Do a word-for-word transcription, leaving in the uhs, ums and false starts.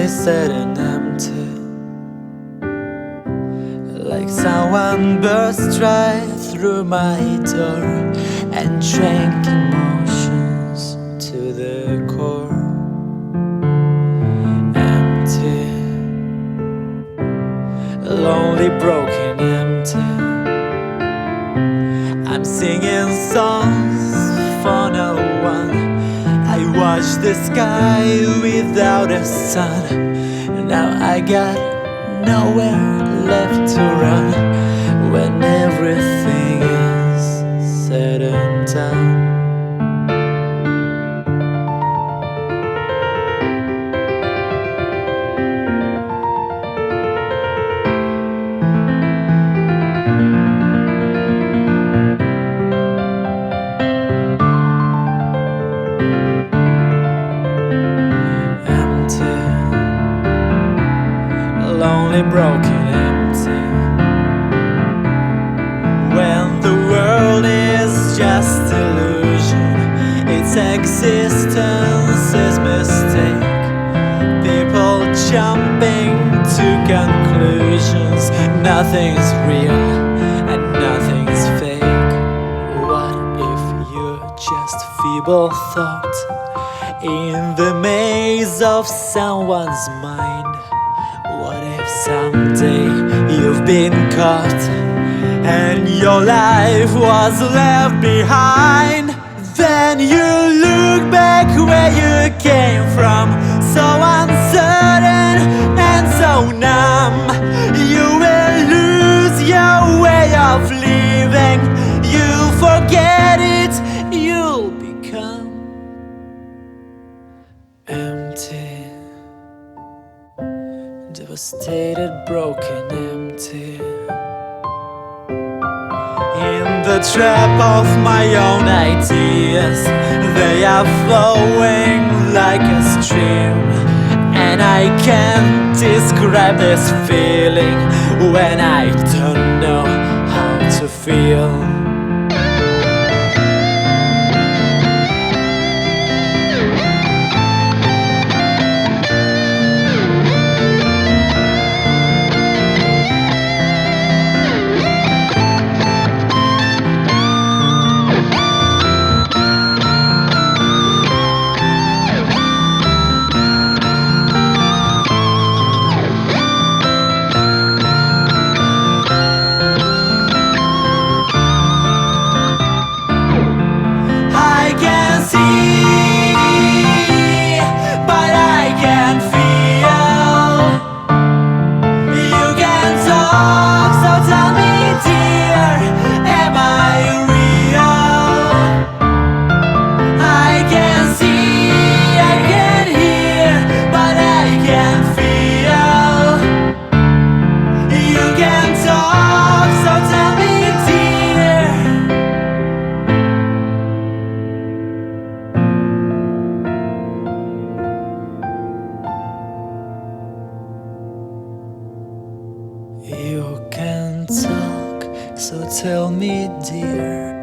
sad and empty, like someone burst right through my door and drank emotions to the core. Empty, lonely, broken, empty. I'm singing songs for no one. I watch the sky without a sun. Now I got nowhere left to run when everything is said and done. Lonely, broken, empty. When the world is just illusion, its existence is mistake. People jumping to conclusions. Nothing's real and nothing's fake. What if you're just feeble thought in the maze of someone's mind? What if someday you've been caught and your life was left behind? Then you look back where you came from, so uncertain and so numb. You will lose your way of living. You forget it, you'll become empty. Devastated, broken, empty. In the trap of my own ideas, they are flowing like a stream, and I can't describe this feeling when I don't know how to feel. You can talk, so tell me, dear,